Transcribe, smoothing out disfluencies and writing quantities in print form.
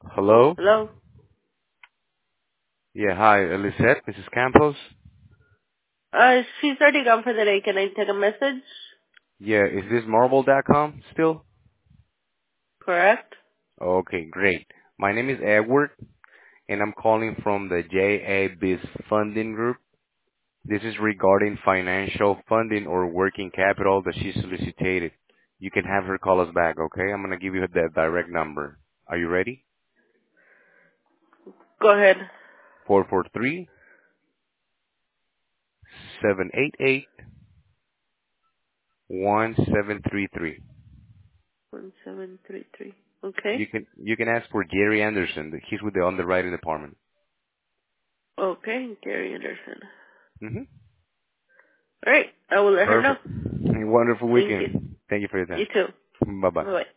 Hello? Hello? Yeah, hi, Lisette, Mrs. Campos? She's already gone for the day. Can I take a message? Yeah, is this Marble.com still? Correct? Okay, great. My name is Edward, and I'm calling from the JA Funding Group. This is regarding financial funding or working capital that she solicited. You can have her call us back, okay? I'm going to give you the direct number. Are you ready? Go ahead. 443-788-1733. 1733. Okay. You can ask for Gary Anderson. He's with the underwriting department. Okay, Gary Anderson. Mm-hmm. Alright, I will let her know. Perfect. Wonderful Thank you. weekend. Thank you for your You time. too. Bye-bye. Bye-bye.